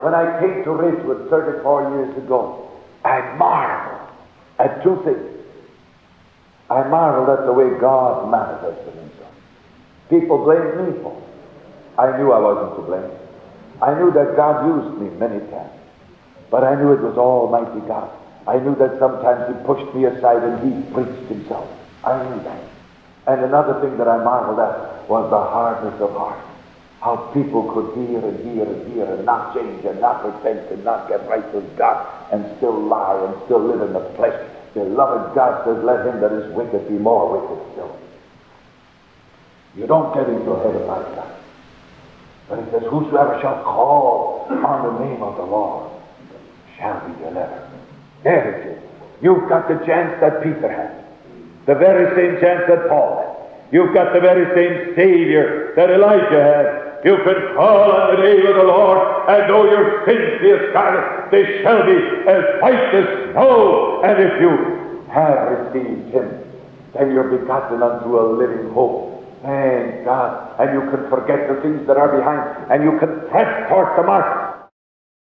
When I came to Ridgewood 34 years ago, I marveled at two things. I marveled at the way God manifested himself. People blamed me for it. I knew I wasn't to blame. I knew that God used me many times. But I knew it was Almighty God. I knew that sometimes he pushed me aside and he preached himself. I knew that. And another thing that I marveled at was the hardness of heart. How people could hear and hear and hear and not change and not repent and not get right with God and still lie and still live in the flesh. Beloved, God says, let him that is wicked be more wicked still. You don't get into heaven like that. But it says, whosoever shall call on the name of the Lord shall be delivered. There it is. You've got the chance that Peter had. The very same chance that Paul had. You've got the very same Savior that Elijah had. You can call on the name of the Lord, and though your sins be as scarlet, they shall be as white as snow. And if you have received him, then you're begotten unto a living hope. Thank God. And you can forget the things that are behind, and you can press towards the mark